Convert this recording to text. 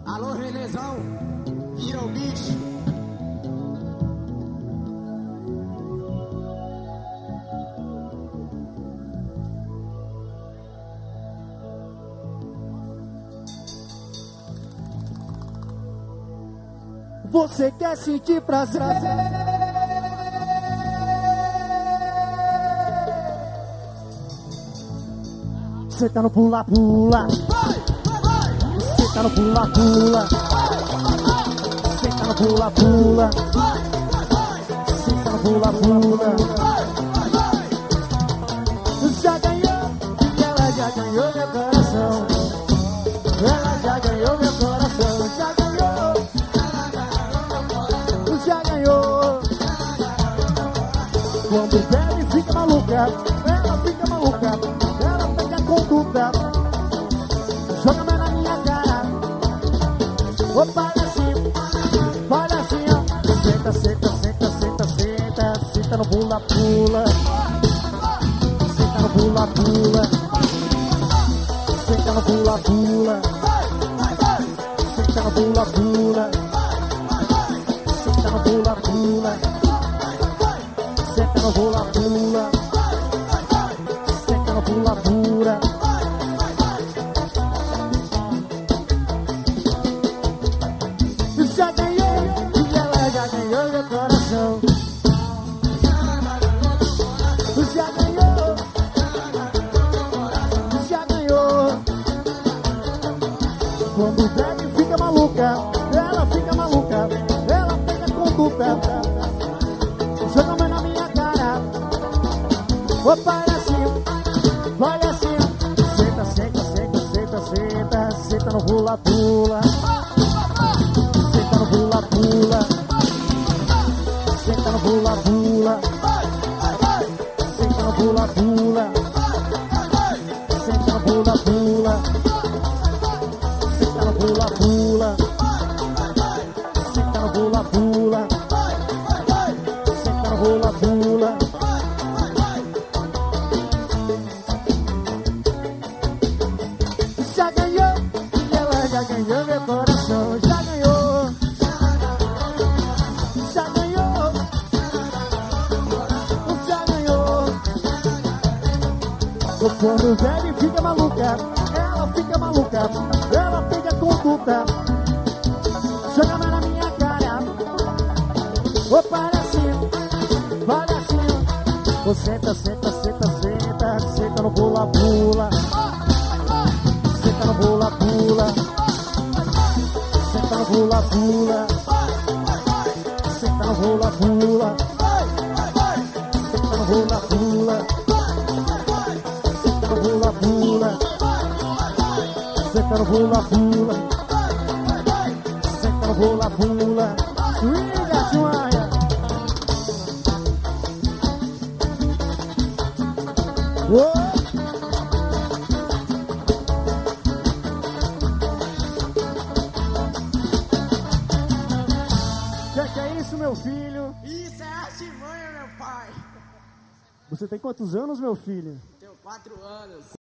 Alô, Renezão, vira o bicho. Você quer sentir prazer? Você tá no pula-pula. Você tá no pula-pula. Você tá no pula-pula. Você tá no pula-pula. Já ganhou, e ela já ganhou meu coração. Ela já ganhou meu coração. Já ganhou. Já ganhou. Quando bebe fica maluca, ela fica maluca, ela pega a conduta, joga mais na minha cara. Ô palhacinho, palhacinho, senta, senta, senta, senta, senta, senta no pula-pula, senta no pula-pula, senta no pula-pula, senta no pula-pula. Senta no pula-pula, senta no pula-pula, senta no pula-pula. Já ganhou, e ela já ganhou meu coração. Já ganhou, já ganhou. Quando bebe fica maluca, ela fica maluca. Joga mais na minha cara. Ô palhacinho, palhacinho. Senta, senta, senta, senta, senta. Senta no pula-pula. Senta no pula-pula. Senta no pula-pula. Senta no pula-pula. Senta no pula-pula. Senta no pula-pula. Senta no pula-pula. Senta no pula-pula. Já ganhou, e ela já ganhou meu coração. Já ganhou. Já ganhou. Já ganhou. Quando bebe fica maluca, ela fica maluca, ela pega a conduta, joga mais na minha cara. Ô palhacinho, palhacinho. Ô senta, senta, senta, senta. Senta no pula-pula. Senta no pula-pula. Senta no pula-pula. Senta no pula-pula. Senta no pula-pula. Senta no pula-pula. Senta no pula-pula. Senta no pula-pula. Swinga, Joaia. Oh! Que é isso, meu filho? Isso é artimanha, meu pai. Você tem quantos anos, meu filho? Tenho 4 anos.